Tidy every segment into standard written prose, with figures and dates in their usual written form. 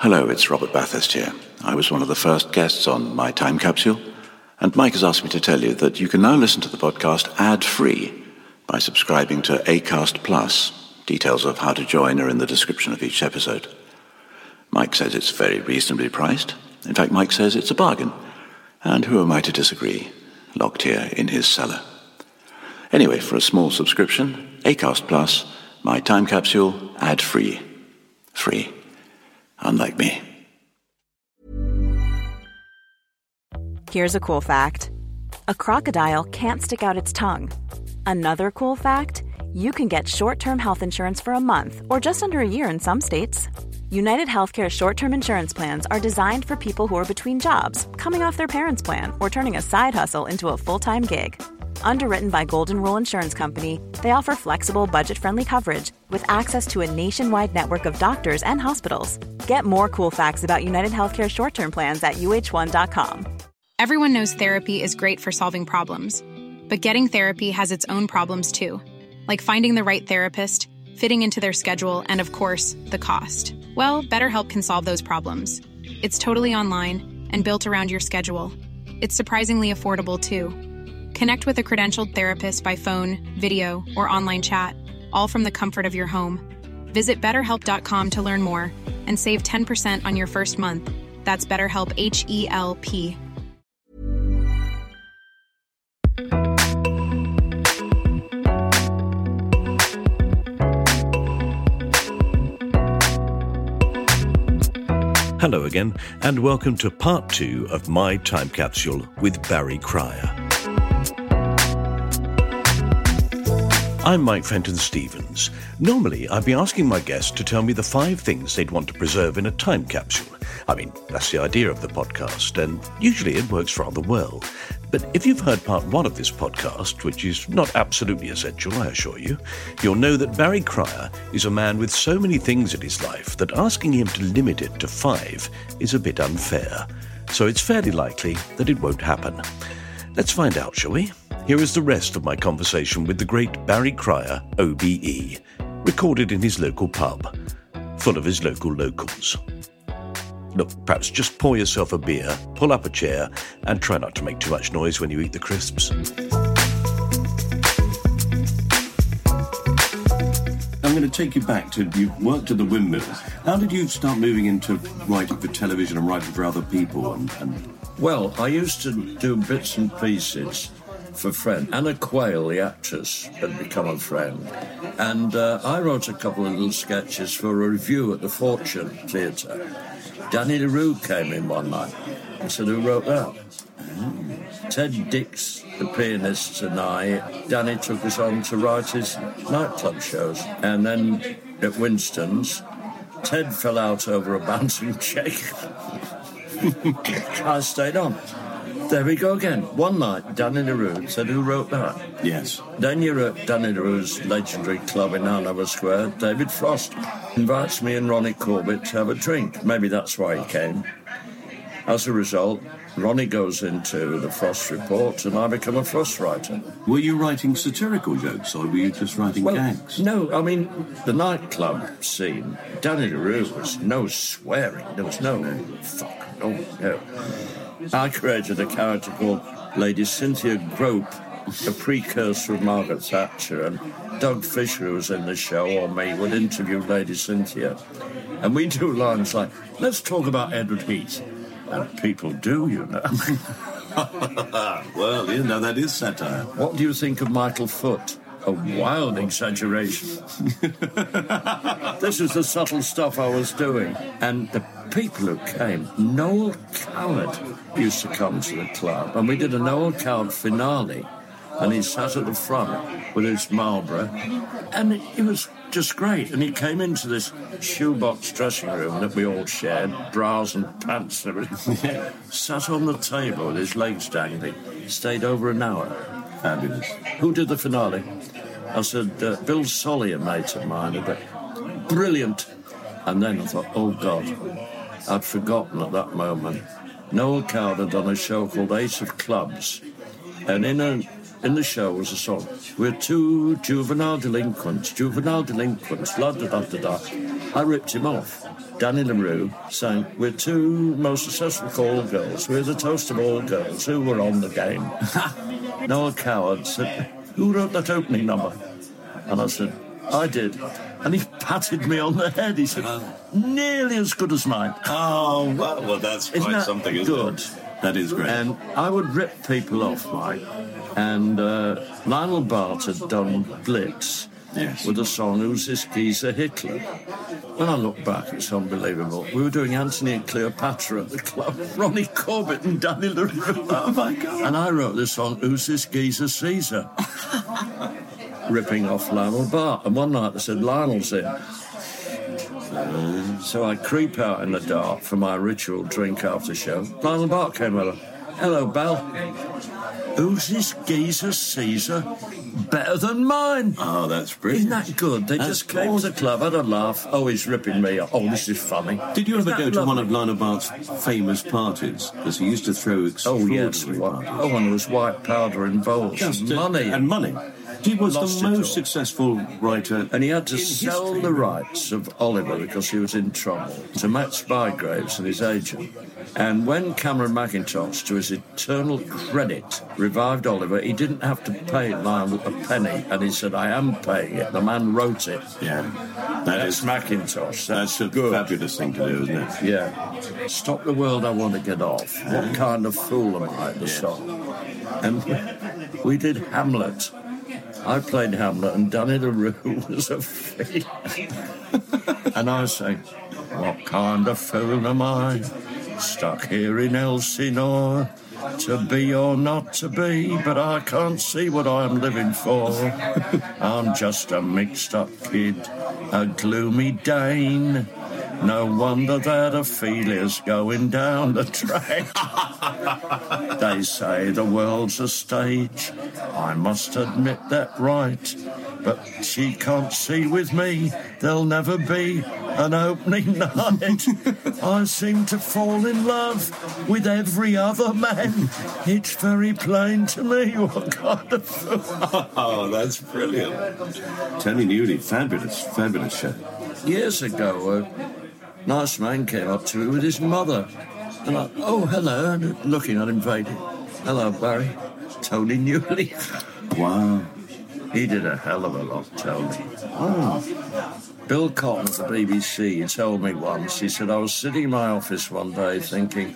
Hello, it's Robert Bathurst here. I was one of the first guests on My Time Capsule, and Mike has asked me to tell you that you can now listen to the podcast ad-free by subscribing to Acast Plus. Details of how to join are in the description of each episode. Mike says it's very reasonably priced. In fact, Mike says it's a bargain. And who am I to disagree? Locked here in his cellar. Anyway, for a small subscription, Acast Plus, My Time Capsule, ad-free. Free. Unlike me. Here's a cool fact. A crocodile can't stick out its tongue. Another cool fact, you can get short-term health insurance for a month or just under a year in some states. United Healthcare short-term insurance plans are designed for people who are between jobs, coming off their parents' plan, or turning a side hustle into a full-time gig. Underwritten by Golden Rule Insurance Company, they offer flexible, budget-friendly coverage with access to a nationwide network of doctors and hospitals. Get more cool facts about United Healthcare short-term plans at uh1.com. Everyone knows therapy is great for solving problems, but getting therapy has its own problems too, like finding the right therapist, fitting into their schedule, and of course, the cost. Well, BetterHelp can solve those problems. It's totally online and built around your schedule. It's surprisingly affordable too. Connect with a credentialed therapist by phone, video, or online chat, all from the comfort of your home. Visit BetterHelp.com to learn more and save 10% on your first month. That's BetterHelp, H-E-L-P. Hello again, and welcome to part 2 of My Time Capsule with Barry Cryer. I'm Mike Fenton-Stevens. Normally, I'd be asking my guests to tell me the 5 things they'd want to preserve in a time capsule. I mean, that's the idea of the podcast, and usually it works rather well. But if you've heard part 1 of this podcast, which is not absolutely essential, I assure you, you'll know that Barry Cryer is a man with so many things in his life that asking him to limit it to 5 is a bit unfair. So it's fairly likely that it won't happen. Let's find out, shall we? Here is the rest of my conversation with the great Barry Cryer, OBE, recorded in his local pub, full of his local locals. Look, perhaps just pour yourself a beer, pull up a chair, and try not to make too much noise when you eat the crisps. I'm going to take you back to, you worked at the Windmill. How did you start moving into writing for television and writing for other people? Well, I used to do bits and pieces for friends. Anna Quayle, the actress, had become a friend. And I wrote a couple of little sketches for a review at the Fortune Theatre. Danny LaRue came in one night. I said, who wrote that? Ted Dix, the pianist, and Danny took us on to write his nightclub shows. And then at Winston's, Ted fell out over a bouncing check. I stayed on. There we go again. One night, Danny LaRue said, who wrote that? Yes. Then you're at Danny LaRue's legendary club in Hanover Square. David Frost invites me and Ronnie Corbett to have a drink. Maybe that's why he came. As a result, Ronnie goes into the Frost Report and I become a Frost writer. Were you writing satirical jokes or were you just writing gags? No, I mean, the nightclub scene, Danny LaRue was no swearing. There was no fuck, no. I created a character called Lady Cynthia Grope, a precursor of Margaret Thatcher, and Doug Fisher, who was in the show, or me, would interview Lady Cynthia. And we do lines like, let's talk about Edward Heath. And people do, you know. Well, you know, that is satire. What do you think of Michael Foot? A wild exaggeration. This is the subtle stuff I was doing. And the people who came, Noel Coward used to come to the club, and we did a Noel Coward finale, and he sat at the front with his Marlborough, and it was just great. And he came into this shoebox dressing room that we all shared, bras and pants and everything, sat on the table with his legs dangling, stayed over an hour. Fabulous. Who did the finale? I said, Bill Solly, a mate of mine. Brilliant. And then I thought, oh, God, I'd forgotten at that moment. Noel Coward had done a show called Ace of Clubs. And in the show was a song, we're two juvenile delinquents, la-da-da-da-da. I ripped him off. Danny LaRue saying, we're two most successful call girls. We're the toast of all girls. Who were on the game? Noel Coward said, who wrote that opening number? And I said, I did. And he patted me on the head. He said, nearly as good as mine. Oh, well, that's Isn't quite that something, isn't good? it? That is great. And I would rip people off, Mike. And Lionel Bart had done Blitz with a song, Who's This Geezer Hitler? When I look back, it's unbelievable. We were doing Anthony and Cleopatra at the club, Ronnie Corbett and Danny LaRue. Oh, my God. And I wrote this song, Who's This Geezer Caesar? Ripping off Lionel Bart. And one night they said, Lionel's in. So I creep out in the dark for my ritual drink after show. Lionel Bart came over. Hello, Bell. Who's this geezer Caesar? Better than mine. Oh, that's brilliant. Isn't that good? They just came to the club, had a laugh. Oh, he's ripping me off. Oh, this is funny. Did you ever Isn't go that to one lovely? of Lionel Bart's famous parties? Because he used to throw Oh, extraordinary yes. parties. Oh, and there was white powder involved. Just, money. And money. He was Lost the it all. most successful writer. And he had to in sell history. the rights of Oliver because he was in trouble to Matt Spygraves and his agent. And when Cameron McIntosh, to his eternal credit, revived Oliver, he didn't have to pay Lionel a penny. And he said, I am paying it. The man wrote it. Yeah. That's McIntosh. That's a good. fabulous thing to do, isn't it? Yeah. Stop the world, I want to get off. What kind of fool am I, the song? And we did Hamlet. I played Hamlet and Danny LaRue was a fee. And I was saying, what kind of fool am I? Stuck here in Elsinore, to be or not to be, but I can't see what I'm living for. I'm just a mixed-up kid, a gloomy Dane. No wonder that Ophelia's going down the track. They say the world's a stage. I must admit that right. But she can't see with me. There'll never be an opening night. I seem to fall in love with every other man. It's very plain to me what kind of fool. Oh, that's brilliant. Tony Newley, fabulous show. Years ago, a nice man came up to me with his mother. And I, oh, hello, and looking at him vaguely. Hello, Barry. Tony Newley. Wow. He did a hell of a lot, Tony. Bill Cotton at the BBC told me once, he said, I was sitting in my office one day thinking,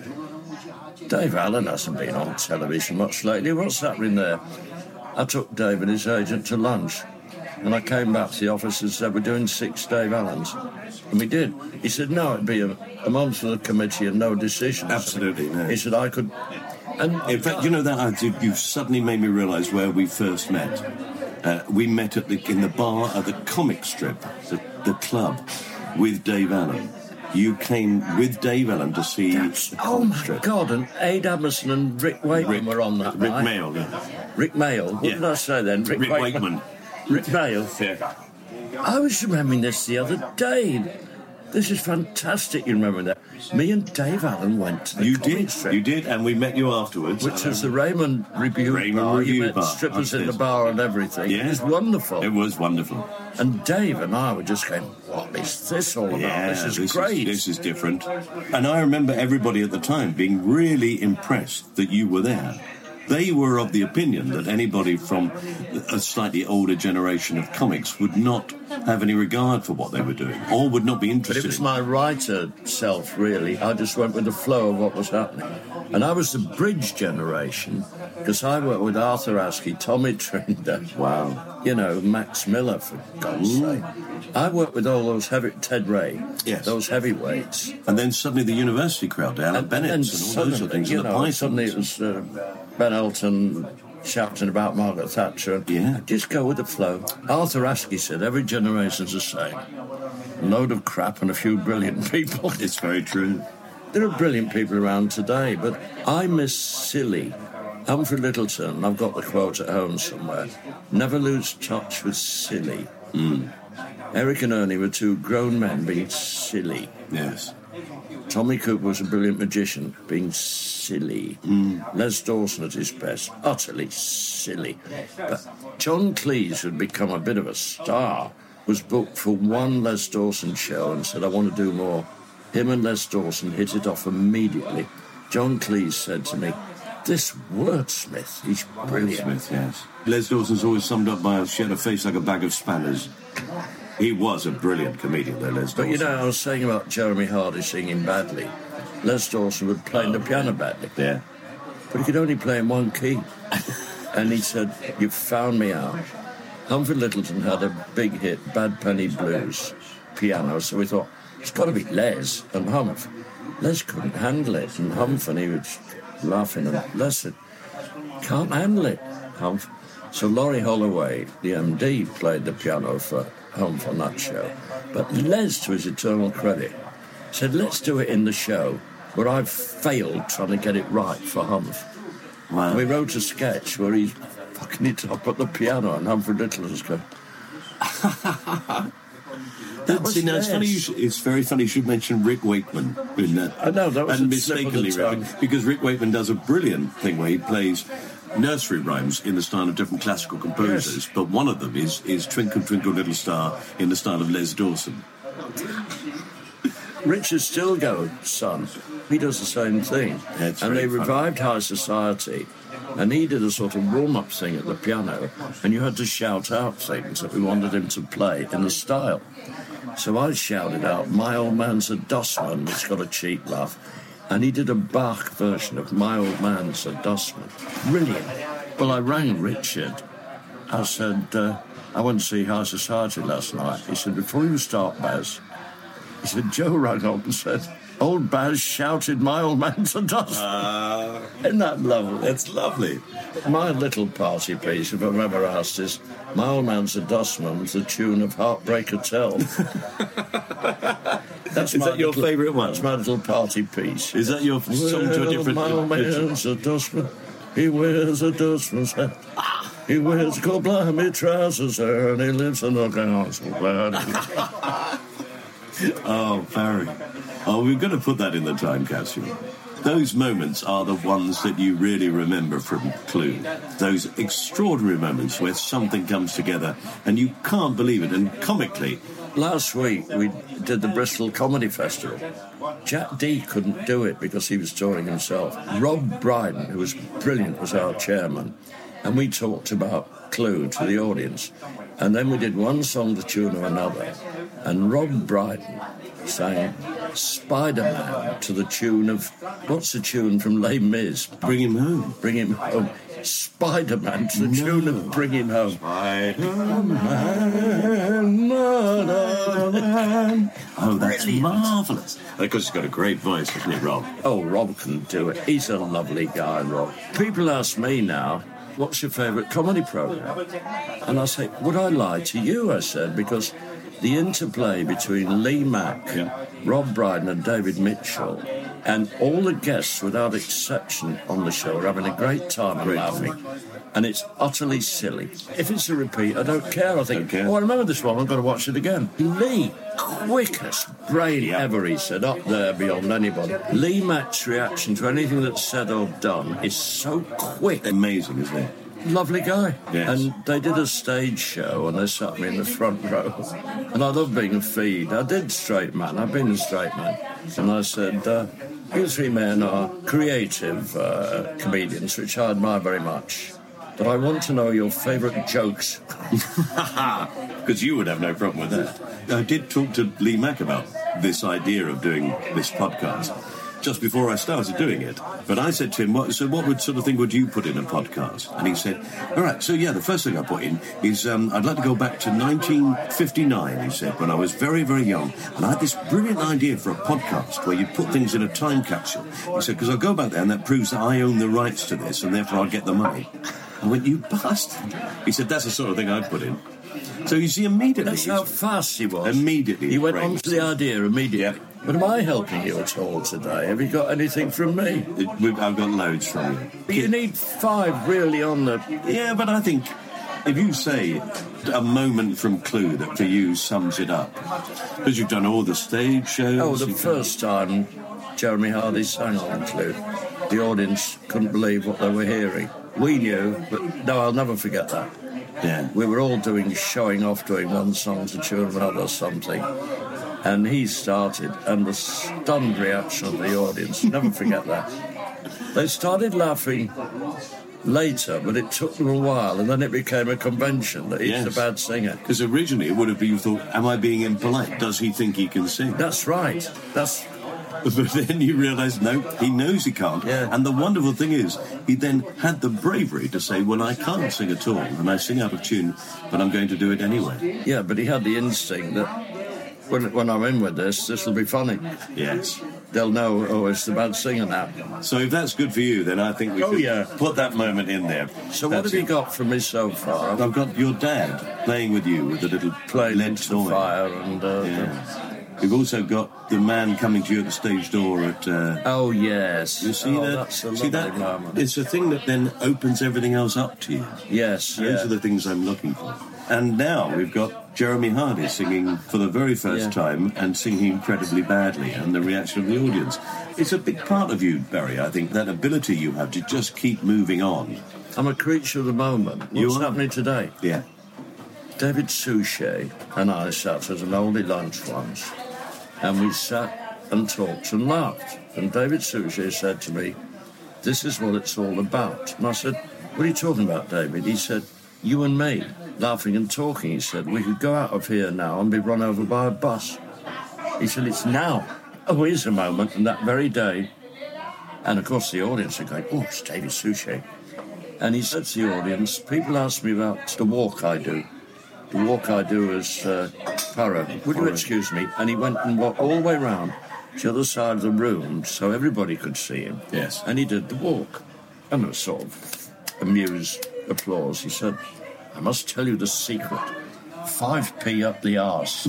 Dave Allen hasn't been on television much lately. What's happening there? I took Dave and his agent to lunch. And I came back to the office and said, we're doing 6 Dave Allens. And we did. He said, no, it'd be a month for the committee and no decisions. Absolutely, no. He said, I could... And In fact, you know that you've suddenly made me realise where we first met. We met in the bar at the comic strip, the club, with Dave Allen. You came with Dave Allen to see the oh, comic my strip. God, and Aid Amundsen and Rick Wakeman were on that Rick night. Mail, yeah. Rick Mail. What Yeah. did I say then? Rick Wakeman. Rick Mail. Yeah. I was remembering this the other day. This is fantastic, you remember that. Me and Dave Allen went to the comic strip. You did, and we met you afterwards. Which was the Raymond Review Raymond bar. Review You met bar, strippers in the upstairs. bar and everything. Yeah. It was wonderful. It was wonderful. And Dave and I were just going, what is this all about? Yeah, this is great. This is different. And I remember everybody at the time being really impressed that you were there. They were of the opinion that anybody from a slightly older generation of comics would not have any regard for what they were doing, or would not be But interested it was in. my writer self, really. I just went with the flow of what was happening. And I was the bridge generation, because I worked with Arthur Askey, Tommy Trinder. Wow. You know, Max Miller, for God's sake. I worked with all those Ted Ray, Yes. those heavyweights. And then suddenly the university crowd, Alan Bennett and all those sort of things, you and the know, Pythons. suddenly it was Ben Elton shouting about Margaret Thatcher. Yeah. Just go with the flow. Arthur Askey said, every generation's the same. A load of crap and a few brilliant people. It's very true. There are brilliant people around today, but I miss silly. Humphrey Lyttelton, I've got the quote at home somewhere, never lose touch with silly. Eric and Ernie were two grown men being silly. Yes. Tommy Cooper was a brilliant magician, being silly. Les Dawson at his best, utterly silly. But John Cleese, who'd become a bit of a star, was booked for one Les Dawson show and said, I want to do more. Him and Les Dawson hit it off immediately. John Cleese said to me, "This wordsmith, he's brilliant." Wordsmith, yes. Les Dawson's always summed up by she had a face like a bag of spanners. He was a brilliant comedian, though, Les Dawson. But, you know, I was saying about Jeremy Hardy singing badly. Les Dawson would play the piano badly. Yeah. But he could only play in one key. And he said, "You've found me out." Humphrey Lyttelton had a big hit, Bad Penny Blues, piano, so we thought, it's got to be Les and Humph. Les couldn't handle it, and Humph, and he was laughing, and Les said, "Can't handle it, Humph." So Laurie Holloway, the MD, played the piano for Humph on that show. But Les, to his eternal credit, said, "Let's do it in the show where I've failed trying to get it right for Humph." Wow. And we wrote a sketch where he's fucking it up at the piano and Humphrey Lyttelton's going, It's very funny you should mention Rick Wakeman in that. I know, that was and a slip of the mistakenly, tongue. because Rick Wakeman does a brilliant thing where he plays nursery rhymes in the style of different classical composers, but one of them is Twinkle Twinkle Little Star in the style of Les Dawson. Richard Stilgoe's son, he does the same thing. That's and they very funny. revived High Society, and he did a sort of warm-up thing at the piano, and you had to shout out things that we wanted him to play in the style. So I shouted out, "My Old Man's a Dustman," it's got a cheap laugh, and he did a Bach version of "My Old Man's a Dustman." Brilliant. Well, I rang Richard. I said, "I went to see High Society last night." He said, "Before you start, Baz," he said, "Joe rang up and said, old Baz shouted, 'My Old Man's a Dustman.'" Isn't that lovely? That's lovely. My little party piece, if I'm ever asked, is "My Old Man's a Dustman" with the tune of Heartbreak Hotel. Is that your favourite one? That's my little party piece. Is that your song to a different... My old man's a dustman. He wears a dustman's hat. He wears gold blimey trousers, and he lives in a council flat. Oh, Barry. Oh, we're going to put that in the time capsule. Those moments are the ones that you really remember from Clue. Those extraordinary moments where something comes together and you can't believe it. And comically... Last week, we did the Bristol Comedy Festival. Jack Dee couldn't do it because he was touring himself. Rob Brydon, who was brilliant, was our chairman. And we talked about Clue to the audience. And then we did one song to the tune of another. And Rob Brydon sang Spider-Man to the tune of... What's the tune from Les Mis? Bring Him Home. Bring Him Home. Spider-Man to the tune of Bring Him Home. Oh, that's marvellous. Of course, he's got a great voice, hasn't he, Rob? Oh, Rob can do it. He's a lovely guy, Rob. People ask me now, "What's your favourite comedy programme?" And I say, "Would I lie to you?" I said, because the interplay between Lee Mack, Rob Brydon and David Mitchell, and all the guests, without exception, on the show are having a great time and laughing. And it's utterly silly. If it's a repeat, I don't care. I think, "Oh, I remember this one, I've got to watch it again." Lee, quickest brain ever, he said, up there beyond anybody. Lee Mack's reaction to anything that's said or done is so quick. Amazing, isn't it? Lovely guy. Yes. And they did a stage show and they sat me in the front row. And I love being a feed. I did Straight Man. I've been a straight man. And I said, "You three men are creative comedians, which I admire very much. But I want to know your favourite jokes." Because you would have no problem with that. I did talk to Lee Mack about this idea of doing this podcast just before I started doing it. But I said to him, what sort of thing would you put in a podcast? And he said, all right, so the first thing I put in is I'd like to go back to 1959, he said, when I was very, very young. And I had this brilliant idea for a podcast where you put things in a time capsule. He said, because I'll go back there and that proves that I own the rights to this and therefore I'll get the money. I went, "You bastard." He said, "That's the sort of thing I'd put in." So you see, immediately... That's how fast he was. Immediately. He went on to the idea immediately. But am I helping you at all today? Have you got anything from me? I've got loads from you. But you need 5 really on the... Yeah, but I think if you say a moment from Clue that for you sums it up, because you've done all the stage shows... Oh, the first time Jeremy Hardy sang on Clue, the audience couldn't believe what they were hearing. We knew, but no, I'll never forget that. Yeah. We were all showing off, doing one song to tune of another something. And he started, and the stunned reaction of the audience, never forget that. They started laughing later, but it took them a while, and then it became a convention that he's a bad singer. Because originally it would have been, you thought, am I being impolite? Does he think he can sing? That's right. But then you realise, no, he knows he can't. Yeah. And the wonderful thing is, he then had the bravery to say, well, I can't sing at all, and I sing out of tune, but I'm going to do it anyway. Yeah, but he had the instinct that when I'm in with this will be funny. Yes. They'll know, oh, it's the bad singer now. So if that's good for you, then I think we could put that moment in there. So what have you got from me so far? I've got your dad playing with you with the little playing lead into the toy. fire and... We've also got the man coming to you at the stage door at... oh, yes. You see that? That's a lovely moment. It's a thing that then opens everything else up to you. Yes, Those are the things I'm looking for. And now we've got Jeremy Hardy singing for the very first time and singing incredibly badly, and the reaction of the audience. It's a big part of you, Barry, I think, that ability you have to just keep moving on. I'm a creature of the moment. What's happening today? Yeah. David Suchet and I sat at an oldie lunch once, and we sat and talked and laughed. And David Suchet said to me, this is what it's all about. And I said, what are you talking about, David? He said, you and me, laughing and talking. He said, we could go out of here now and be run over by a bus. He said, it's now. Oh, here's a moment, and that very day. And, of course, the audience are going, oh, it's David Suchet. And he said to the audience, people ask me about the walk I do. The walk I do as Poirot. Would you excuse me? And he went and walked all the way round to the other side of the room so everybody could see him. Yes. And he did the walk. And there was sort of amused applause. He said, I must tell you the secret. 5p up the arse.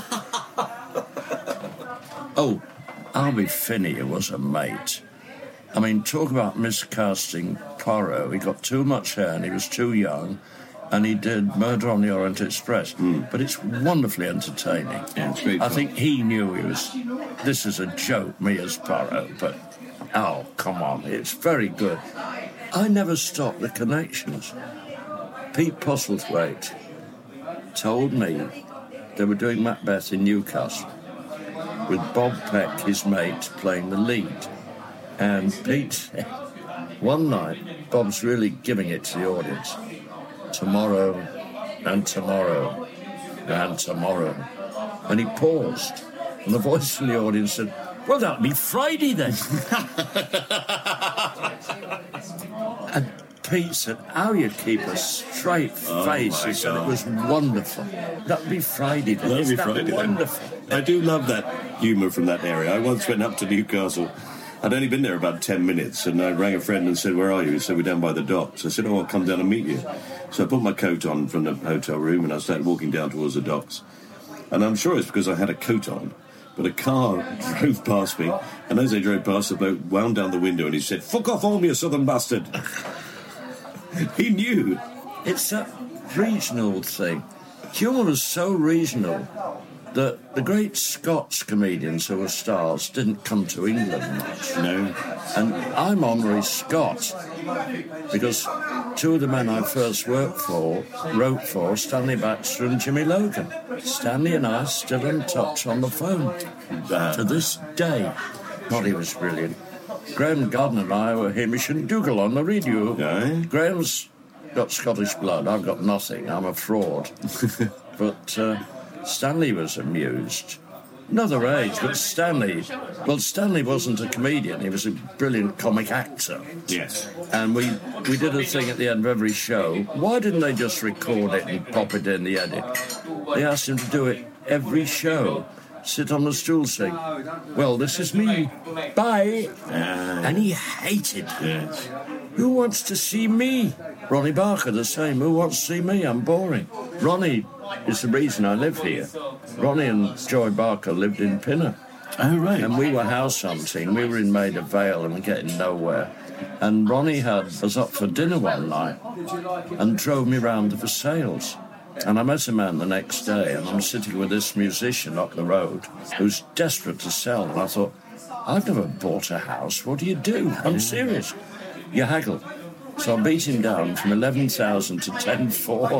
Oh, Albie Finney was a mate. I mean, talk about miscasting Poirot. He got too much hair and he was too young. And he did Murder on the Orient Express. But it's wonderfully entertaining. Yeah, it's great I fun. think he knew this is a joke, me as Poirot, but, oh, come on, it's very good. I never stopped the connections. Pete Postlethwaite told me they were doing Macbeth in Newcastle with Bob Peck, his mate, playing the lead. And Pete said, one night, Bob's really giving it to the audience. Tomorrow, and tomorrow, and tomorrow. And he paused, and the voice from the audience said, well, that'll be Friday then. And Pete said, how you keep a straight face. He said, it was wonderful. That'll be Friday then. That'll be Isn't that Friday wonderful? Then. I do love that humour from that area. I once went up to Newcastle. I'd only been there about 10 minutes, and I rang a friend and said, where are you? He said, we're down by the docks. I said, oh, I'll come down and meet you. So I put my coat on from the hotel room, and I started walking down towards the docks. And I'm sure it's because I had a coat on, but a car drove past me, and as they drove past, the bloke wound down the window, and he said, fuck off home, you southern bastard. He knew. It's a regional thing. Humour is so regional that the great Scots comedians who were stars didn't come to England much. No. And I'm honorary Scot because two of the men I first wrote for, Stanley Baxter and Jimmy Logan. Stanley and I are still in touch on the phone to this day. God, he was brilliant. Graham Gardner and I were Hamish and Dougal on the radio. Aye. Graham's got Scottish blood. I've got nothing. I'm a fraud. But Stanley was amused. Another age, but Stanley wasn't a comedian. He was a brilliant comic actor. Yes. And we did a thing at the end of every show. Why didn't they just record it and pop it in the edit? They asked him to do it every show. Sit on the stool saying, well, this is me. Bye. And he hated it. Yes. Who wants to see me? Ronnie Barker, the same. Who wants to see me? I'm boring. Ronnie is the reason I live here. Ronnie and Joy Barker lived in Pinner. Oh, right. And we were house hunting. We were in Maida Vale and we're getting nowhere. And Ronnie was up for dinner one night and drove me round to Versailles. And I met a man the next day, and I'm sitting with this musician up the road who's desperate to sell. And I thought, I've never bought a house. What do you do? I'm serious. You haggle. So I beat him down from 11,000 to 10,400.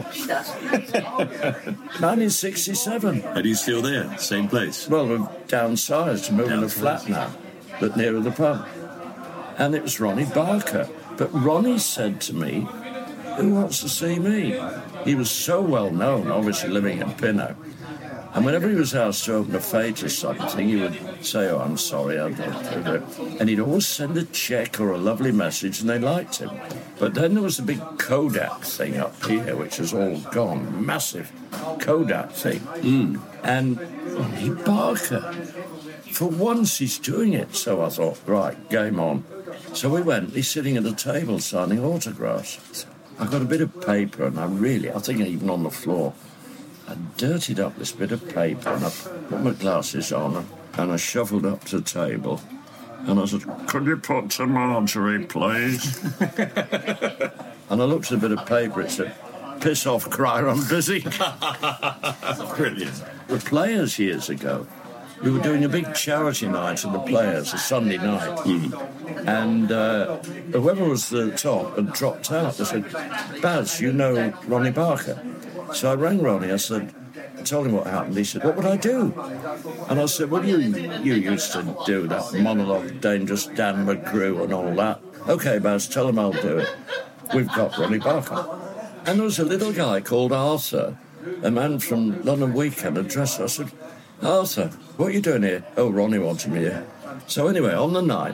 1967. And he's still there, same place? Well, we've downsized, moving a flat now, but nearer the pub. And it was Ronnie Barker. But Ronnie said to me, who wants to see me? He was so well known, obviously living in Pinnow. And whenever he was asked to open a fete or something, he would say, oh, I'm sorry, I don't do it. And he'd always send a cheque or a lovely message, and they liked him. But then there was the big Kodak thing up here, which has all gone. Massive Kodak thing. And Ronnie Barker, for once he's doing it. So I thought, right, game on. So we went. He's sitting at a table signing autographs. I got a bit of paper, and I think even on the floor, I dirtied up this bit of paper, and I put my glasses on, and I shuffled up to the table, and I said, could you put some Marjorie, please? And I looked at a bit of paper, it said, piss off, Cryer, I'm busy. Brilliant. The Players years ago, we were doing a big charity night at the Players, a Sunday night. And whoever was the top had dropped out. They said, Baz, you know Ronnie Barker? So I rang Ronnie, I told him what happened. He said, what would I do? And I said, well, you used to do that monologue, Dangerous Dan McGrew and all that. OK, Baz, tell him I'll do it. We've got Ronnie Barker. And there was a little guy called Arthur, a man from London Weekend, a dresser. I said, Arthur, what are you doing here? Oh, Ronnie wanted me here. So anyway, on the night,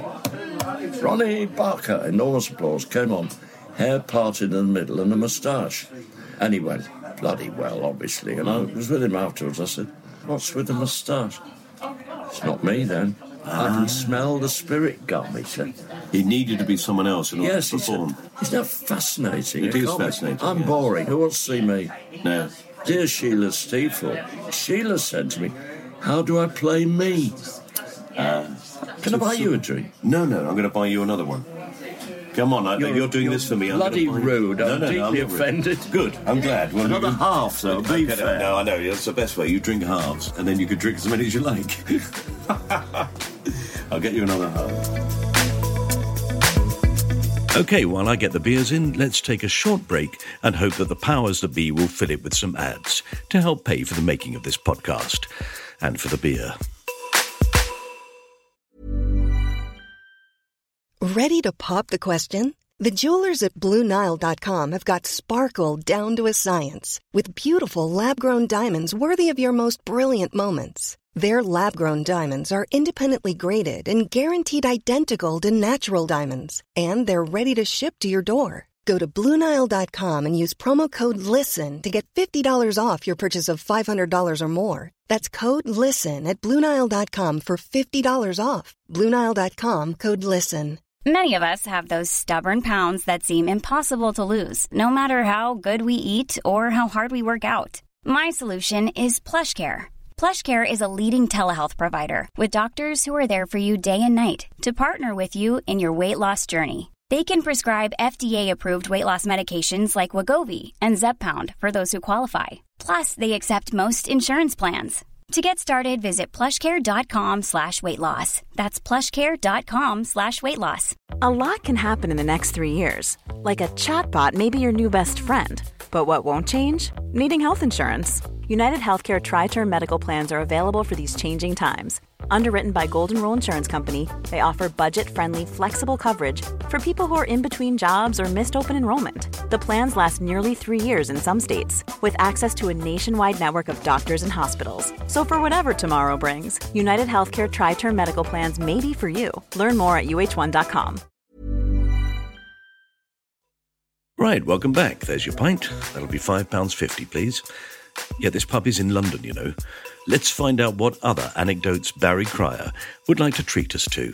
Ronnie Barker, enormous applause, came on, hair parted in the middle and a moustache. And he went bloody well, obviously. And I was with him afterwards. I said, what's with the moustache? It's not me then. I can smell the spirit gum, he said. He needed to be someone else in order to perform. Isn't that fascinating? It is fascinating. I'm boring. Who wants to see me? No. Dear Sheila Stiefel, Sheila said to me, how do I play me? Can I buy you a drink? No, I'm going to buy you another one. Come on, you're doing this for me. Bloody rude. I'm deeply offended. Good, I'm glad. Well, another half, though, be fair. No, I know, that's the best way. You drink halves, and then you could drink as many as you like. I'll get you another half. OK, while I get the beers in, let's take a short break and hope that the powers that be will fill it with some ads to help pay for the making of this podcast and for the beer. Ready to pop the question? The jewelers at BlueNile.com have got sparkle down to a science with beautiful lab-grown diamonds worthy of your most brilliant moments. Their lab-grown diamonds are independently graded and guaranteed identical to natural diamonds, and they're ready to ship to your door. Go to BlueNile.com and use promo code LISTEN to get $50 off your purchase of $500 or more. That's code LISTEN at BlueNile.com for $50 off. BlueNile.com, code LISTEN. Many of us have those stubborn pounds that seem impossible to lose, no matter how good we eat or how hard we work out. My solution is PlushCare. PlushCare is a leading telehealth provider with doctors who are there for you day and night to partner with you in your weight loss journey. They can prescribe FDA-approved weight loss medications like Wegovy and Zepbound for those who qualify. Plus, they accept most insurance plans. To get started, visit plushcare.com/weightloss. That's plushcare.com/weightloss. A lot can happen in the next 3 years. Like a chatbot may be your new best friend. But what won't change? Needing health insurance. United Healthcare Tri-Term Medical Plans are available for these changing times. Underwritten by Golden Rule Insurance Company, they offer budget-friendly, flexible coverage for people who are in between jobs or missed open enrollment. The plans last nearly 3 years in some states, with access to a nationwide network of doctors and hospitals. So for whatever tomorrow brings, United Healthcare Tri-Term Medical Plans may be for you. Learn more at uh1.com. Right, welcome back. There's your pint. That'll be £5.50, please. Yeah, this pub is in London, you know. Let's find out what other anecdotes Barry Cryer would like to treat us to.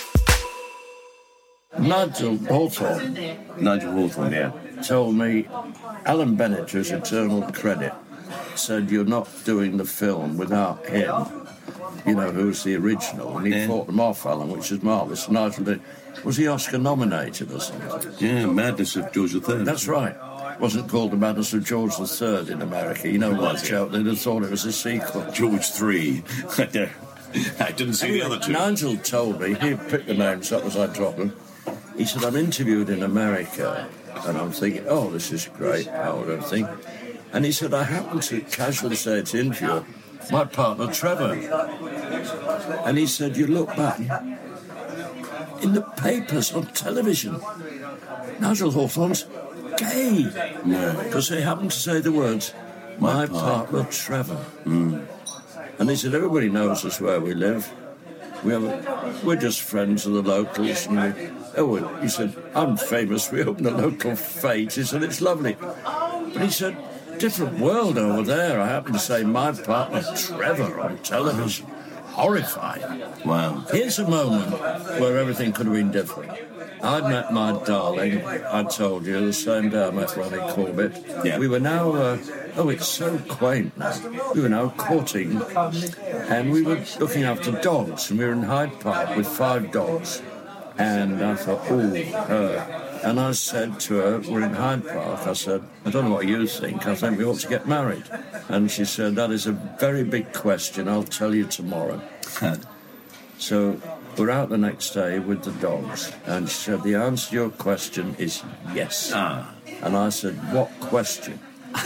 Nigel Hawthorne, Yeah. told me Alan Bennett, who's Eternal Credit, said you're not doing the film without him, you know, who's the original, and he fought them off, Alan, which is marvellous. Nigel did. Was he Oscar nominated or something? Yeah, Madness of George III. That's right. Wasn't called The Madness of George III in America. You know what, Joe? They'd have thought it was a sequel. George III. I didn't see the other two. Nigel told me, he picked the names up as I dropped them, He said, I'm interviewed in America. And I'm thinking, oh, this is great, Howard, everything. And he said, I happened to casually say to interview my partner, Trevor. And he said, you look back, in the papers, on television, Nigel Hawthorne's gay. Because they happened to say the words, my partner, Trevor. And he said, everybody knows us where we live. We're just friends of the locals. And he said, I'm famous. We open a local fete. He said, it's lovely. But he said, different world over there. I happen to say my partner, Trevor, on television. Horrifying. Wow. Here's a moment where everything could have been different. I'd met my darling, I told you, the same day I met Ronnie Corbett. Yeah. We were now, it's so quaint now. We were now courting, and we were looking after dogs, and we were in Hyde Park with 5 dogs. And I thought, her. And I said to her, we're in Hyde Park, I said, I don't know what you think, I think we ought to get married. And she said, that is a very big question, I'll tell you tomorrow. So we're out the next day with the dogs, and she said, the answer to your question is yes. And I said, what question?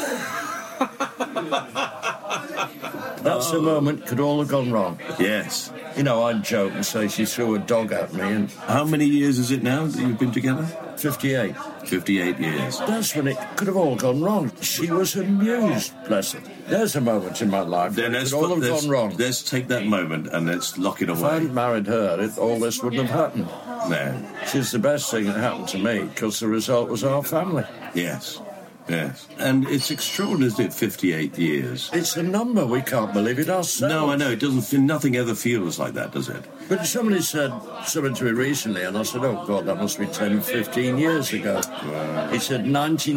That's the moment could all have gone wrong. Yes. You know, I'd joke and say she threw a dog at me. And how many years is it now that you've been together? 58. 58 years. That's when it could have all gone wrong. She was amused, bless her. There's a moment in my life then it could all have gone wrong. Let's take that moment and let's lock it away. If I hadn't married her, all this wouldn't have happened. No. She's the best thing that happened to me, because the result was our family. Yes. Yes. And it's extraordinary, isn't it, 58 years? It's a number. We can't believe it ourselves. No, I know. It doesn't. Nothing ever feels like that, does it? But somebody said something to me recently, and I said, oh, God, that must be 10, 15 years ago. Wow. He said,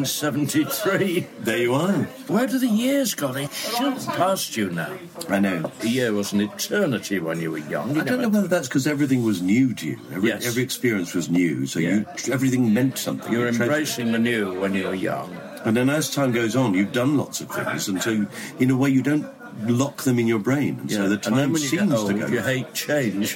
1973. There you are. Where do the years go? They shoot past you now. I know. A year was an eternity when you were young. I don't know whether that's because everything was new to you. Every experience was new, so everything meant something. You're embracing the new when you were young. And then as time goes on, you've done lots of things, and so, in a way, you don't lock them in your brain, and so the time seems to go. You hate change.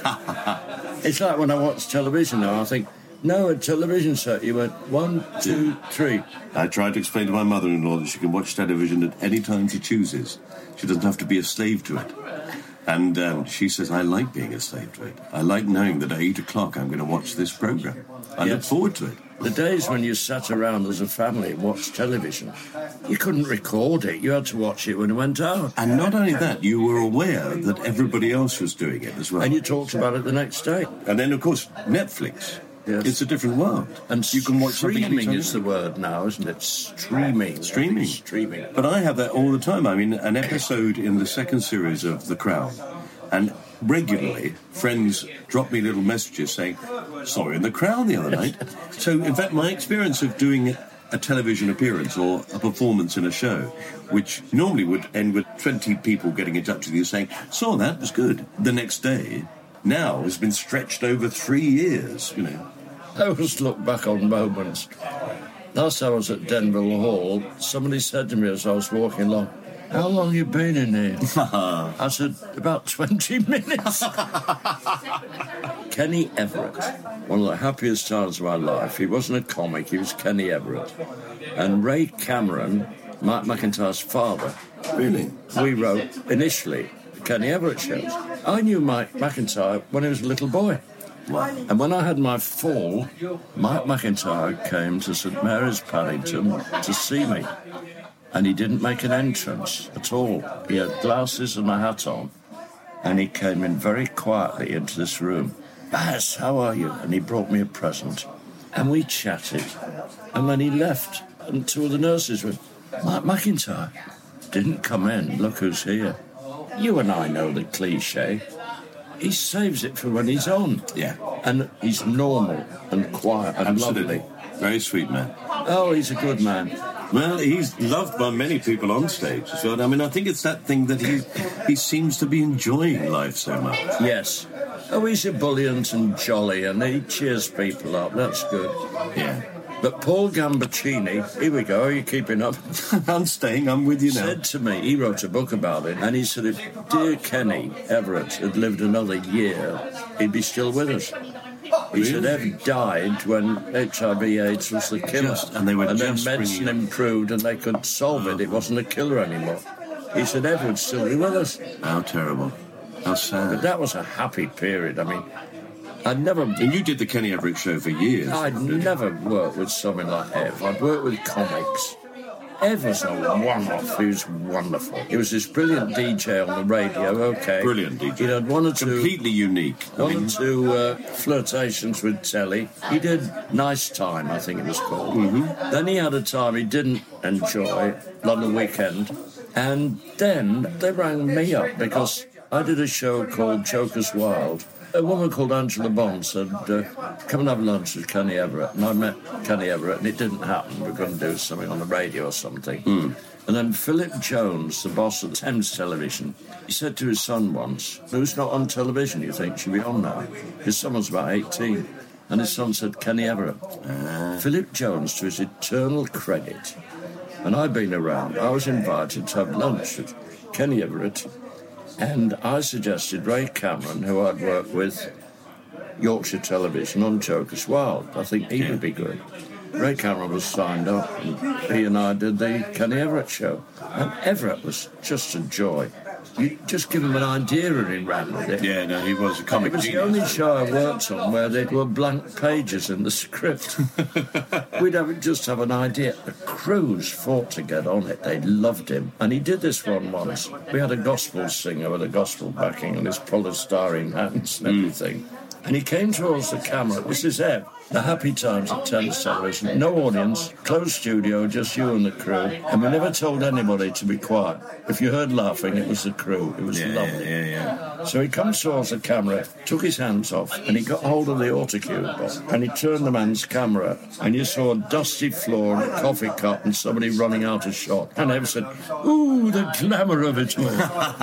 It's like when I watch television now, I think, no, a television set, you went 1, 2, 3. I tried to explain to my mother-in-law that she can watch television at any time she chooses. She doesn't have to be a slave to it. And she says, I like being a slave to it. I like knowing that at 8 o'clock I'm going to watch this programme. I look forward to it. The days when you sat around as a family and watched television, you couldn't record it. You had to watch it when it went out. And not only that, you were aware that everybody else was doing it as well. And you talked about it the next day. And then, of course, Netflix. Yes. It's a different world. And you can watch streaming is the word now, isn't it? Streaming. Streaming. But I have that all the time. I mean, an episode in the second series of The Crown, and regularly friends drop me little messages saying, saw you in The Crown the other night. So, in fact, my experience of doing a television appearance or a performance in a show, which normally would end with 20 people getting in touch with you saying, saw that, was good, the next day, now has been stretched over 3 years, you know. I always look back on moments. Last time I was at Denville Hall, somebody said to me as I was walking along, how long have you been in here? I said, about 20 minutes. Kenny Everett, one of the happiest times of my life. He wasn't a comic, he was Kenny Everett. And Ray Cameron, Mark McIntyre's father. Really? We wrote, initially, the Kenny Everett shows. I knew Mike McIntyre when he was a little boy. Wow. And when I had my fall, Mike McIntyre came to St Mary's Paddington to see me. And he didn't make an entrance at all. He had glasses and a hat on. And he came in very quietly into this room. Baz, how are you? And he brought me a present. And we chatted. And then he left. And two of the nurses went, Mike McIntyre didn't come in. Look who's here. You and I know the cliche. He saves it for when he's on. Yeah. And he's normal and quiet and Absolutely. lovely. Very sweet man. Oh, he's a good man. Well, he's loved by many people on stage as well. I mean, I think it's that thing that he seems to be enjoying life so much. Yes. Oh, he's ebullient and jolly, and he cheers people up. That's good. Yeah. But Paul Gambaccini, here we go, are you keeping up? I'm staying, I'm with you now. Said to me, he wrote a book about it, and he said if dear Kenny Everett had lived another year, he'd be still with us. He said Ev died when HIV/AIDS was the killer. And then medicine improved and they could solve it. It wasn't a killer anymore. He said Ev would still be with us. How terrible. How sad. But that was a happy period. I mean, I'd never... And you did the Kenny Everett Show for years. I'd never worked with someone like Ev. I'd worked with comics. Ev was a one-off. He was wonderful. He was this brilliant DJ on the radio, okay. Brilliant DJ. He had one or two... Completely unique. One or two flirtations with telly. He did Nice Time, I think it was called. Mm-hmm. Then he had a time he didn't enjoy, London Weekend. And then they rang me up because I did a show called Jokers Wild. A woman called Angela Bond said, come and have lunch with Kenny Everett. And I met Kenny Everett, and it didn't happen. We were going to do something on the radio or something. And then Philip Jones, the boss of Thames Television, he said to his son once, who's not on television, you think, should be on now? His son was about 18. And his son said, Kenny Everett. Philip Jones, to his eternal credit, and I've been around, I was invited to have lunch with Kenny Everett. And I suggested Ray Cameron, who I'd worked with Yorkshire Television on Jokers Wild. I think he would be good. Ray Cameron was signed up, and he and I did the Kenny Everett Show. And Everett was just a joy. You just give him an idea and he ran with it. Yeah, no, he was a comic genius. It was the only show I worked on where there were blank pages in the script. We'd just have an idea. The crews fought to get on it. They loved him. And he did this one once. We had a gospel singer with a gospel backing and his polystyrene hands and everything. And he came towards the camera. This is Ev. The happy times at Thames Television. No audience, closed studio, just you and the crew. And we never told anybody to be quiet. If you heard laughing, it was the crew. It was lovely. So he comes towards the camera, took his hands off, and he got hold of the autocue box. And he turned the man's camera, and you saw a dusty floor and a coffee cup and somebody running out of shot. And Ev said, ooh, the glamour of it all.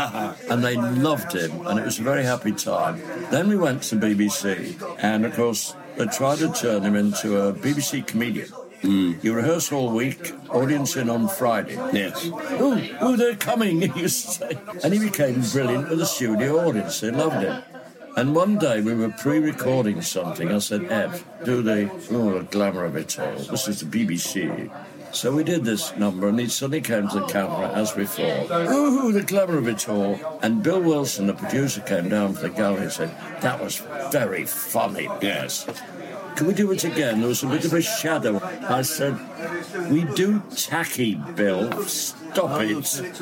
And they loved him, and it was a very happy time. Then we went to BBC, and of course, they tried to turn him into a BBC comedian. You rehearse all week, audience in on Friday. Yes. Ooh, they're coming, he used to say. And he became brilliant with the studio audience. They loved him. And one day we were pre-recording something. I said, Ev, do the glamour of it all. This is the BBC. So we did this number, and he suddenly came to the camera, as before. Ooh, the glamour of it all. And Bill Wilson, the producer, came down to the gallery and said, that was very funny. Yes. Can we do it again? There was a bit of a shadow. I said, we do tacky, Bill. Stop it.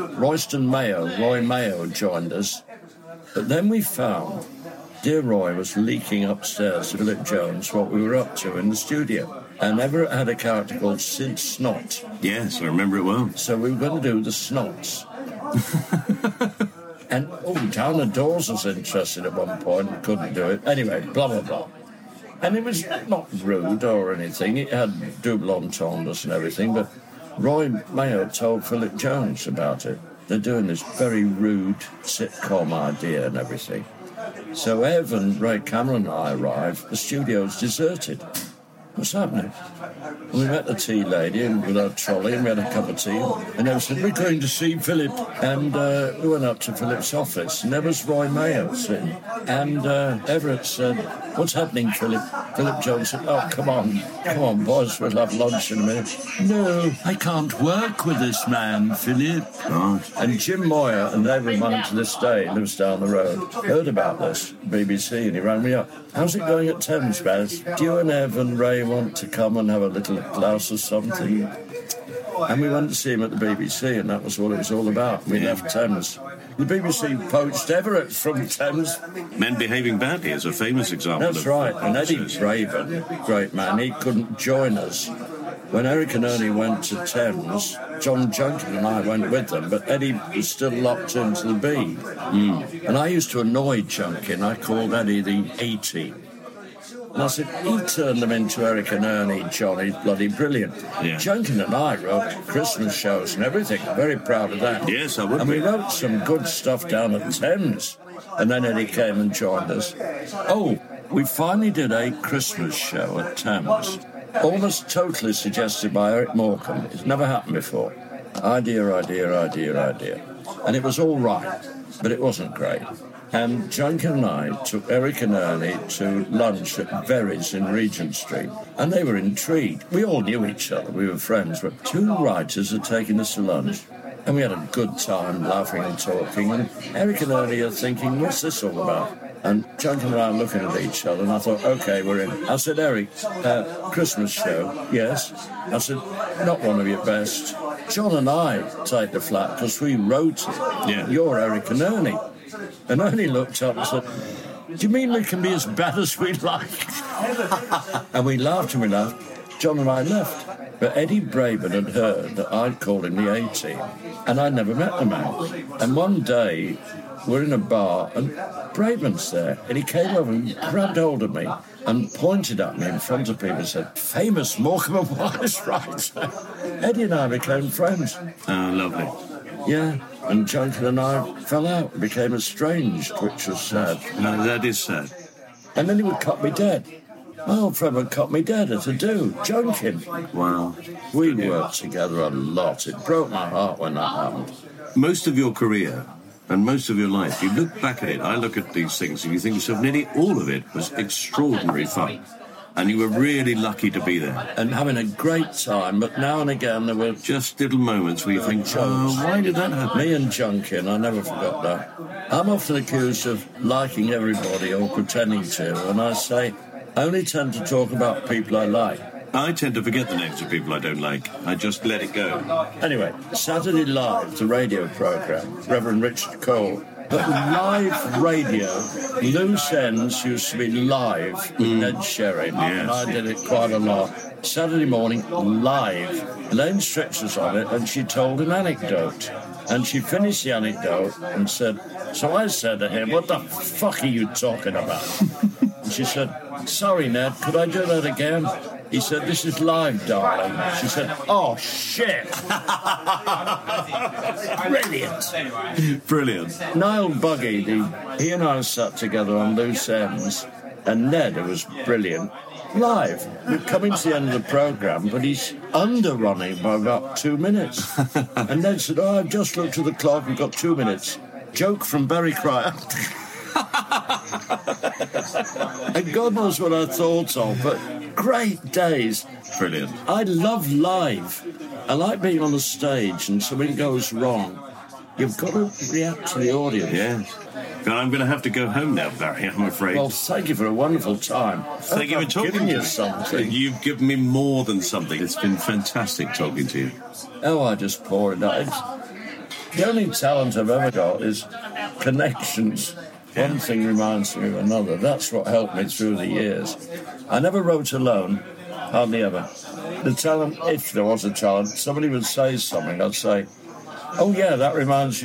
Roy Mayo joined us. But then we found dear Roy was leaking upstairs to Philip Jones what we were up to in the studio. And Everett had a character called Sid Snot. Yes, I remember it well. So we were going to do the Snots. And, Downer Dawes was interested at one point, couldn't do it. Anyway, blah, blah, blah. And it was not rude or anything. It had double entendres and everything, but Roy Mayo told Philip Jones about it. They're doing this very rude sitcom idea and everything. So Ev and Ray Cameron and I arrived. The studio's deserted. What's happening? We met the tea lady with our trolley and we had a cup of tea. And they said, we're going to see Philip. And we went up to Philip's office and there was Roy Mayo sitting. And Everett said, what's happening, Philip? Philip Jones said, oh, come on, boys, we'll have lunch in a minute. No, I can't work with this man, Philip. Right. And Jim Moyer, and they remind to this day, lives down the road, heard about this, BBC, and he rang me up. How's it going at Thames, Baz? Do you and Ev and Ray want to come and have a little glass or something? And we went to see him at the BBC, and that was what it was all about. We left Thames. The BBC poached Everett from Thames. Men Behaving Badly is a famous example. That's right. And Eddie Craven, great man, he couldn't join us. When Eric and Ernie went to Thames, John Junkin and I went with them, but Eddie was still locked into the B. And I used to annoy Junkin. I called Eddie the A-Team. And I said, he turned them into Eric and Ernie, John. He's bloody brilliant. Yeah. Junkin and I wrote Christmas shows and everything. I'm very proud of that. Yes, I would. And we wrote some good stuff down at Thames. And then Eddie came and joined us. Oh, we finally did a Christmas show at Thames. Almost totally suggested by Eric Morecambe. It's never happened before. Idea. And it was all right, but it wasn't great. And Junkin and I took Eric and Ernie to lunch at Berry's in Regent Street, and they were intrigued. We all knew each other, we were friends, but two writers had taken us to lunch, and we had a good time laughing and talking, and Eric and Ernie are thinking, what's this all about? And Junkin and I are looking at each other, and I thought, OK, we're in. I said, Eric, Christmas show, yes. I said, not one of your best. John and I take the flat because we wrote it. Yeah. You're Eric and Ernie. And Ernie looked up and said, do you mean we can be as bad as we like? And we laughed and we laughed. John and I left. But Eddie Braben had heard that I'd called him the A-Team, and I'd never met the man. And one day, we're in a bar, and Braben's there, and he came over and grabbed hold of me and pointed at me in front of people and said, famous Morecambe and Wise writer. Eddie and I became friends. Oh, lovely. Yeah, and Junkin and I fell out, became estranged, which was sad. No, that is sad. And then he would cut me dead. My old friend would cut me dead at a do, Junkin. Wow. We worked together a lot. It broke my heart when that happened. Most of your career and most of your life, you look back at it, I look at these things, and you think to yourself, nearly all of it was extraordinary fun. And you were really lucky to be there. And having a great time, but now and again there were just little moments where you think, oh, why did that happen? Me and Junkin, I never forgot that. I'm often accused of liking everybody or pretending to, and I say, I only tend to talk about people I like. I tend to forget the names of people I don't like. I just let it go. Anyway, Saturday Live, the radio programme, Reverend Richard Cole. But live radio, Loose Ends used to be live with Ned Sherry, and I did it quite a lot. Saturday morning, live. Elaine Stritch was on it, and she told an anecdote. And she finished the anecdote and said, so I said to him, what the fuck are you talking about? And she said, sorry, Ned, could I do that again? He said, this is live, darling. She said, oh, shit. Brilliant. Brilliant. Niall Buggy, he and I sat together on Loose Ends, and Ned, who was brilliant, live. We're coming to the end of the programme, but he's underrunning by about 2 minutes. And Ned said, oh, I've just looked at the clock, we've got 2 minutes. Joke from Barry Cryer. And God knows what I thought of, but great days. Brilliant. I love live. I like being on the stage and something goes wrong. You've got to react to the audience. Yes. But I'm going to have to go home now, Barry, I'm afraid. Well, thank you for a wonderful time. Thank you for talking to me. You something. You've given me more than something. It's been fantastic talking to you. Oh, I just pour it out. The only talent I've ever got is connections. One thing reminds me of another. That's what helped me through the years. I never wrote alone, hardly ever. The talent, if there was a talent, somebody would say something, I'd say, oh yeah, that reminds you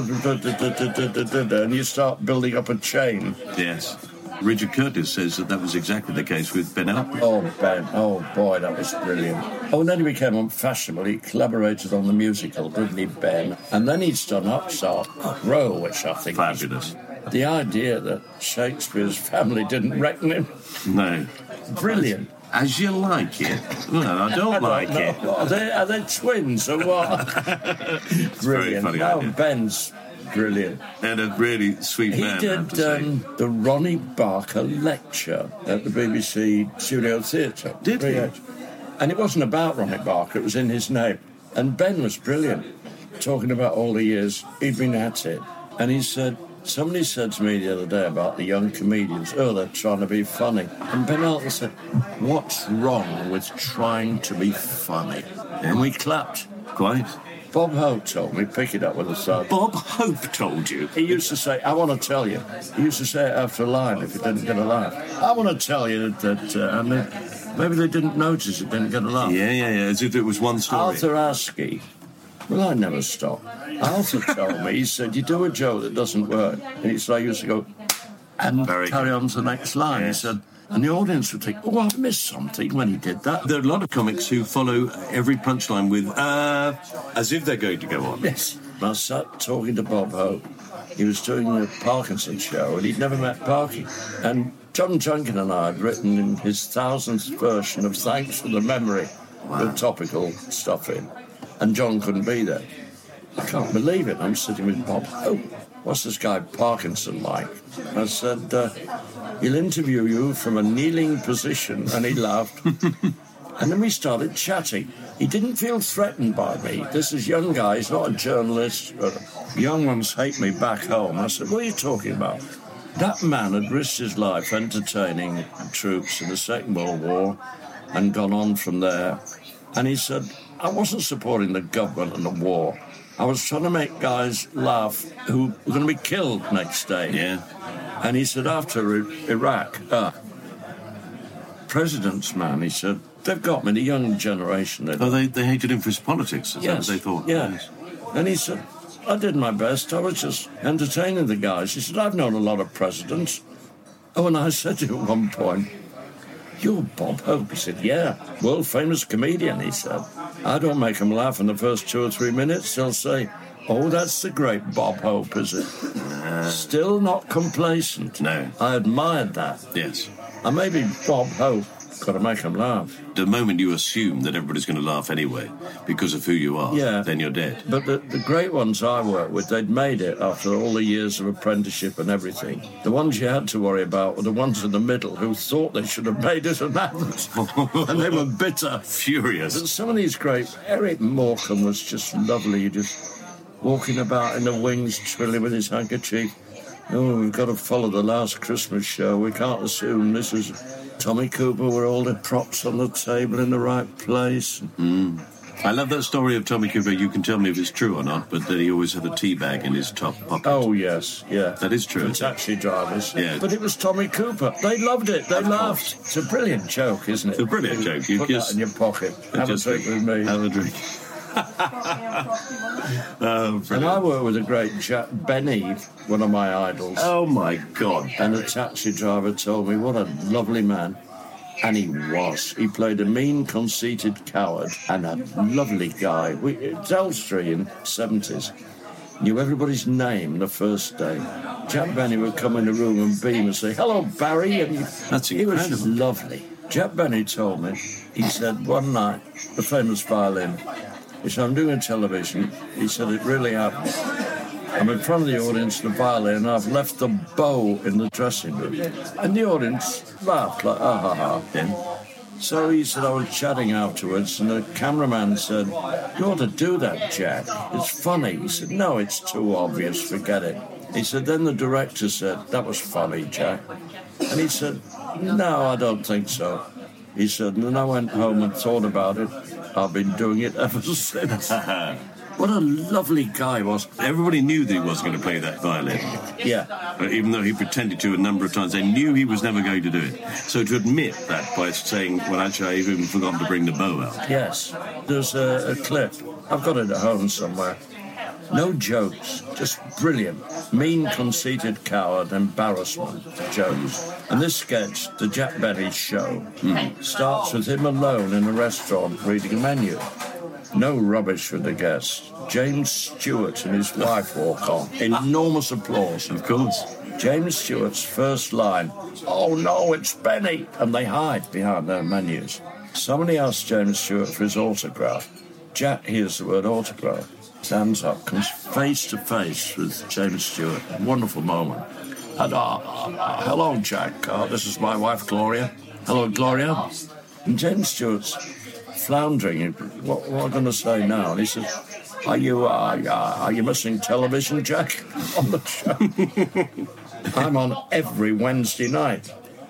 of... And you start building up a chain. Yes. Richard Curtis says that was exactly the case with Ben Elton. Oh, Ben. Oh, boy, that was brilliant. Oh, and then he became unfashionable. He collaborated on the musical, didn't he, Ben? And then he's done Upstart Crow, which I think fabulous. The idea that Shakespeare's family didn't reckon him. No. Brilliant. As you like it. Well, I don't like it. Are they twins or what? It's very funny. Now Ben's brilliant. And a really sweet man. He did the Ronnie Barker lecture at the BBC Studio Theatre. Did he? And it wasn't about Ronnie Barker, it was in his name. And Ben was brilliant, talking about all the years he'd been at it. And he said, somebody said to me the other day about the young comedians, oh, they're trying to be funny. And Ben Elton said, what's wrong with trying to be funny? And we clapped. Quite. Bob Hope told me, pick it up with a side. Bob Hope told you? He used to say, I want to tell you. He used to say it after a line if he didn't get a laugh. I want to tell you that maybe they didn't notice it didn't get a laugh. Yeah, as if it was one story. Arthur Askey. Well, I never stop. Arthur told me, he said, you do a joke that doesn't work. And it's like, I used to go, and carry on to the next line. Yes. He said, and the audience would think, oh, I missed something when he did that. There are a lot of comics who follow every punchline with, as if they're going to go on. Yes. I sat talking to Bob Hope. He was doing the Parkinson show, and he'd never met Parky. And John Junkin and I had written in his 1000th version of Thanks for the Memory, the topical stuff in. And John couldn't be there. I can't believe it. I'm sitting with Bob Hope. what's this guy Parkinson like? I said, he'll interview you from a kneeling position, and he laughed. And then we started chatting. He didn't feel threatened by me. This is young guy, he's not a journalist. Young ones hate me back home. I said, what are you talking about? That man had risked his life entertaining troops in the Second World War and gone on from there. And he said, I wasn't supporting the government and the war. I was trying to make guys laugh who were going to be killed next day. Yeah. And he said, after Iraq, presidents, man, he said, they've got me, the young generation. They hated him for his politics, is that what they thought? Yeah. Yes. And he said, I did my best. I was just entertaining the guys. He said, I've known a lot of presidents. Oh, and I said to him at one point, you're Bob Hope. He said, yeah, world-famous comedian, he said. I don't make them laugh in the first 2 or 3 minutes. They'll say, oh, that's the great Bob Hope, is it? Still not complacent. No. I admired that. Yes. And maybe Bob Hope got to make them laugh. The moment you assume that everybody's going to laugh anyway because of who you are, then you're dead. But the great ones I worked with, they'd made it after all the years of apprenticeship and everything. The ones you had to worry about were the ones in the middle who thought they should have made it and hadn't. And they were bitter. Furious. And some of these great... Eric Morecambe was just lovely, just walking about in the wings, trilling with his handkerchief. Oh, we've got to follow the Last Christmas show. We can't assume this is Tommy Cooper with all the props on the table in the right place. I love that story of Tommy Cooper. You can tell me if it's true or not, but that he always had a tea bag in his top pocket. Oh, yes, yeah. That is true. For taxi drivers. Yeah. But it was Tommy Cooper. They loved it. They laughed. It's a brilliant joke, isn't it? It's a brilliant joke. You put that in your pocket. Have a drink with me. Have a drink. And I worked with a great Jack Benny, one of my idols. Oh, my God. And the taxi driver told me, what a lovely man. And he was. He played a mean, conceited coward and a lovely guy. Elstree in the 70s knew everybody's name the first day. Jack Benny would come in the room and beam and say, hello, Barry. And That's he incredible. was lovely. Jack Benny told me, he said, one night, the famous violin, he said, I'm doing television. He said, it really happened. I'm in front of the audience, the violin, and I've left the bow in the dressing room. And the audience laughed like, ah, ha, ha. Yeah. So he said, I was chatting afterwards, and the cameraman said, you ought to do that, Jack. It's funny. He said, no, it's too obvious, forget it. He said, then the director said, that was funny, Jack. And he said, no, I don't think so. He said, and then I went home and thought about it. I've been doing it ever since. What a lovely guy was. Everybody knew that he wasn't going to play that violin. Yeah. But even though he pretended to a number of times, they knew he was never going to do it. So to admit that by saying, well, actually, I've even forgotten to bring the bow out. Yes. There's a clip. I've got it at home somewhere. No jokes, just brilliant. Mean, conceited coward, embarrassment jokes. And this sketch, the Jack Benny Show, starts with him alone in a restaurant reading a menu. No rubbish for the guests. James Stewart and his wife walk on. Enormous applause. Of course. James Stewart's first line, oh no, it's Benny. And they hide behind their menus. Somebody asks James Stewart for his autograph. Jack hears the word autograph, stands up, comes face to face with James Stewart. A wonderful moment. And, hello, Jack. This is my wife, Gloria. Hello, Gloria. And James Stewart's floundering. What am I going to say now? And he says, are you missing television, Jack? On the show. I'm on every Wednesday night.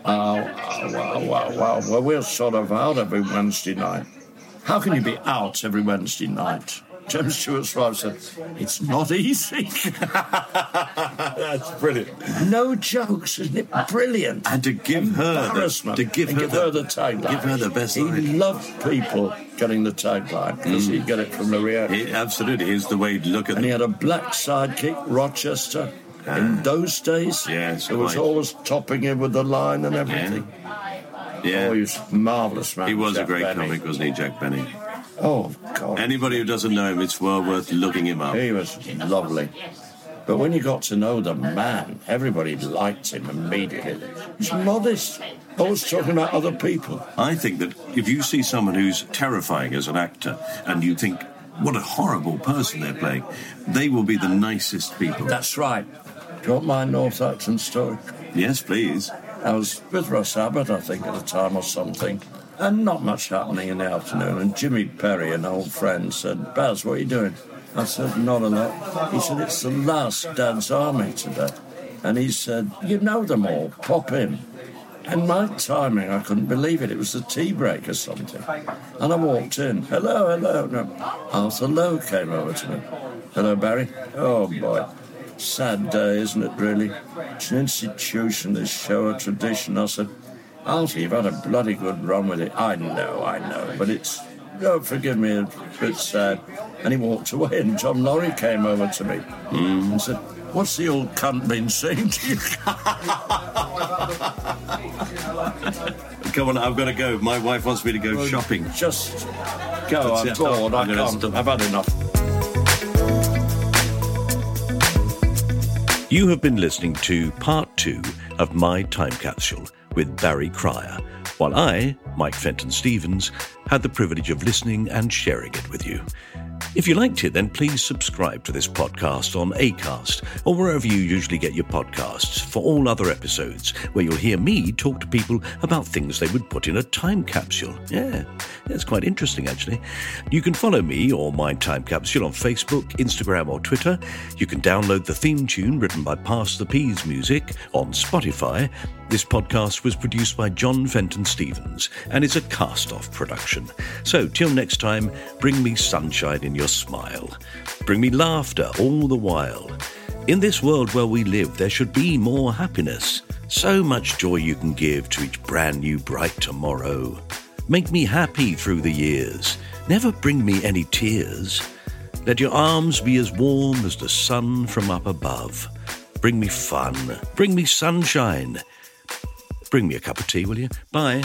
Well, we're sort of out every Wednesday night. How can you be out every Wednesday night? James Stewart's wife said, it's not easy. That's brilliant. No jokes, isn't it brilliant? And to give her the tagline. Give her the best He line. loved people getting the tagline because he'd get it from the reaction. Absolutely. Here's the way to look at And he had a black sidekick, Rochester. In those days, yes, it was quite. always topping him with the line and everything. Yeah. Oh, he was a marvellous man. He was Jack a great Benny. comic, wasn't he, Jack Benny? Oh, God. Anybody who doesn't know him, it's well worth looking him up. He was lovely. But when you got to know the man, everybody liked him immediately. He's modest, always talking about other people. I think that if you see someone who's terrifying as an actor and you think, what a horrible person they're playing, they will be the nicest people. That's right. Do you want my North Acton story? Yes, please. I was with Russ Abbott, I think, at the time or something, and not much happening in the afternoon. And Jimmy Perry, an old friend, said, "Baz, what are you doing?" I said, "Not a lot." He said, "It's the last Dad's Army today." And he said, "You know them all, pop in." And my timing, I couldn't believe it. It was the tea break or something. And I walked in. Hello. No. Arthur Lowe came over to me. "Hello, Barry." "Oh, boy. Sad day, isn't it, really? It's an institution, this show, a tradition." I said, "Arthur, you've had a bloody good run with it." I know, but it's... Oh, forgive me, a bit sad." And he walked away, and John Laurie came over to me and said, "What's the old cunt been saying to you?" Come on, I've got to go. My wife wants me to go shopping. Just go, I'm bored, I can't. I've had enough. You have been listening to part 2 of My Time Capsule with Barry Cryer, while I, Mike Fenton Stevens, had the privilege of listening and sharing it with you. If you liked it, then please subscribe to this podcast on Acast or wherever you usually get your podcasts for all other episodes where you'll hear me talk to people about things they would put in a time capsule. Yeah, it's quite interesting, actually. You can follow me or My Time Capsule on Facebook, Instagram or Twitter. You can download the theme tune written by Pass the Peas Music on Spotify. This podcast was produced by John Fenton Stevens and is a cast-off production. So, till next time, bring me sunshine in your smile. Bring me laughter all the while. In this world where we live, there should be more happiness. So much joy you can give to each brand new bright tomorrow. Make me happy through the years. Never bring me any tears. Let your arms be as warm as the sun from up above. Bring me fun. Bring me sunshine. Bring me a cup of tea, will you? Bye.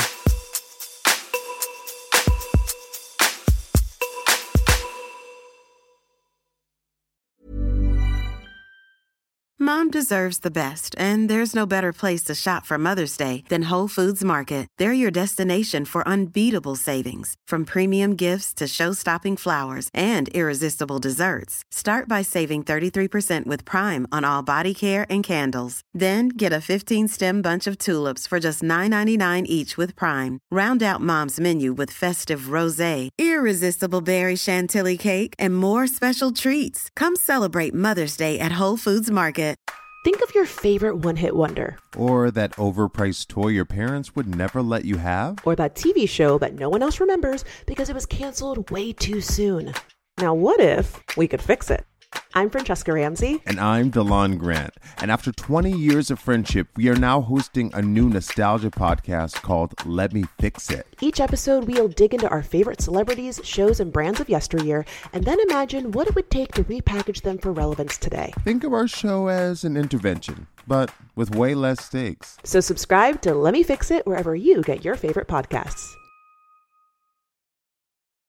Mom deserves the best, and there's no better place to shop for Mother's Day than Whole Foods Market. They're your destination for unbeatable savings, from premium gifts to show-stopping flowers and irresistible desserts. Start by saving 33% with Prime on all body care and candles. Then get a 15-stem bunch of tulips for just $9.99 each with Prime. Round out Mom's menu with festive rosé, irresistible berry chantilly cake, and more special treats. Come celebrate Mother's Day at Whole Foods Market. Think of your favorite one-hit wonder. Or that overpriced toy your parents would never let you have. Or that TV show that no one else remembers because it was canceled way too soon. Now what if we could fix it? I'm Francesca Ramsey. And I'm DeLon Grant. And after 20 years of friendship, we are now hosting a new nostalgia podcast called Let Me Fix It. Each episode, we'll dig into our favorite celebrities, shows, and brands of yesteryear, and then imagine what it would take to repackage them for relevance today. Think of our show as an intervention, but with way less stakes. So subscribe to Let Me Fix It wherever you get your favorite podcasts.